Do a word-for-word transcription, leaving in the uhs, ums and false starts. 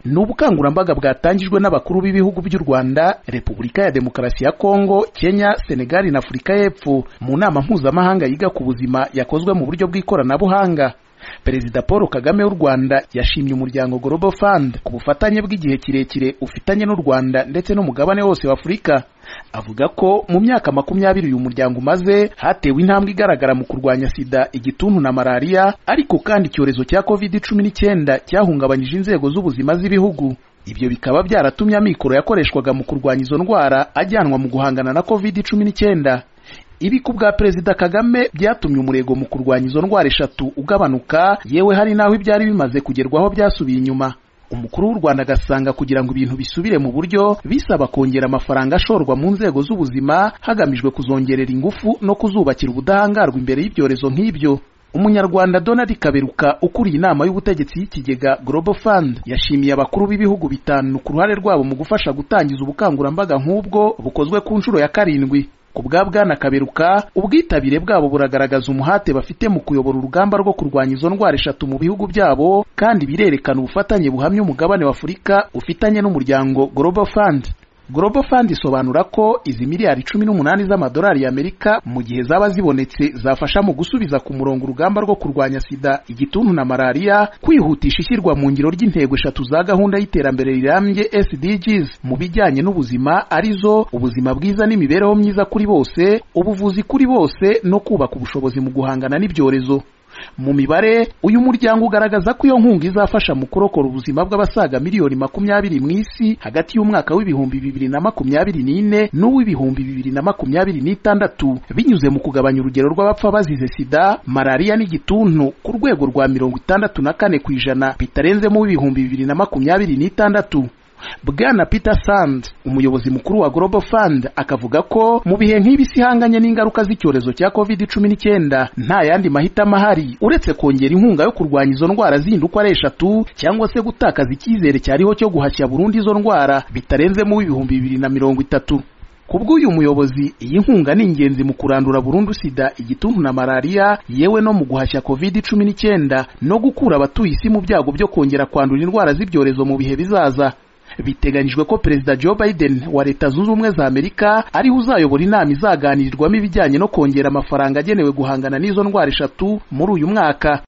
ni ubukangurambaga bwatangijwe n'abakuru b'ibihugu by'u Rwanda, Repubulika ya Demokarasi ya Kongo, Kenya, Senegal na Afurika y'Epfo mu nama mpuzamahanga yiga ku buzima yakozwe mu buryo bw'ikoranabuhanga. Perezida Paul Kagame w'u Rwanda yashimye umuryango Global Fund ku bufatanye bw'igihe kirekire ufitanye n'u Rwanda ndetse n'umugabane wose wa Afurika. Avuga ko mu myaka makumyabiri uyu muryango umaze hatewe intambwe igaragara mu kurwanya sida, igituntu na malaria, ariko kandi icyorezo cya covid cumi n'icyenda cyahungabanyije inzego z'ubuzima z'ibihugu. Ibyo bikaba byaratumye amikoro yakoreshwaga mu kurwanya izo ndwara ajyanwa mu guhangana na covid cumi n'icyenda. Ibi ku bwa Perezida Kagame byatumye umurego mu kurwanya izo ndwara eshatu ugabanuka, yewe hari naho ibyari bimaze kugerwaho byasubiye inyuma. Umukuru w'u Rwanda agasanga kugira ngo ibintu bisubire mu buryo bisaba kongera amafaranga ashorwa mu nzego z'ubuzima hagamijwe kuzongerera ingufu no kuzubakira ubudahangarwa imbere y'ibyorezo nk'ibyo. Umunyarwanda Donald Kaberuka ukuriye inama y'ubutegetsi y'ikigega Global Fund yashimiye abakuru b'ibihugu bitanu ku ruhare rwabo mu gufasha gutangiza ubukangurambaga nk'ubwo bukozwe ku nshuro ya karindwi. Ku bwa Bwana Kaberuka, ubwitabire bwabo buragaragaza umuhate bafite mu kuyobora urugamba rwo kurwanya izo ndwara eshatu mu bihugu byabo, kandi birerekana ubufatanye buhamye umugabane wa Afurika ufitanye n'umuryango Global Fund. Global Fund isobanura ko izi miliyari cumi n'umunani z'amadolari y'Amerika mu gihe zaba zibonetse zafasha mu gusubiza ku murongo urugamba rwo kurwanya sida, igituntu na malaria, kwihutisha ishyirwa mu ngiro ry'intego eshatu za gahunda y'iterambere rirambye S D Gs mu bijyanye n'ubuzima, arizo ubuzima bwiza n'imibereho myiza kuri bose, ubuvuzi kuri bose no kubaka ubushobozi mu guhangana n'ibyorezo. Mu mibare, uyu muryango ugaragaza ko iyo nkunga izafasha mu kurokora ubuzima bw'abasaga miliyoni makumyabiri mu isi hagati y'umwaka w'ibihumbi bibiri na makumyabiri n'ine n'uw'ibihumbi bibiri na makumyabiri n'itandatu, binyuze mu kugabanya urugero rw'abapfa bazize sida, malaria n'igituntu ku rwego rwa mirongo itandatu na kane ku ijana bitarenze mu w'ibihumbi bibiri na makumyabiri n'itandatu. Bwana Peter Sands, umuyobozi mukuru wa Global Fund, akavuga ko mu bihe nk'ibi isi ihanganye n'ingaruka z'icyorezo cya covid cumi n'icyenda nta yandi mahitamo ahari uretse kongera inkunga yo kurwanya izo ndwara zindi uko ari eshatu, cyangwa se gutakaza icyizere cyariho cyo guhashya burundu izo ndwara bitarenze mu ibihumbi bibiri na mirongo itatu. Kubw'uyu muyobozi, iyi nkunga ni ingenzi mu kurandura burundu sida, igituntu na malaria, yewe no mu guhashya covid cumi n'icyenda no gukura abatuye isi mu byago byo kongera kwandura indwara z'ibyorezo mu bihe bizaza. Biteganyijwe ko Perezida Joe Biden wa Leta Zunze Ubumwe za Amerika ariho uzayobora inama izaganirirwamo ibijyanye no kongera amafaranga agenewe guhangana n'izo ndwara eshatu muri uyu mwaka.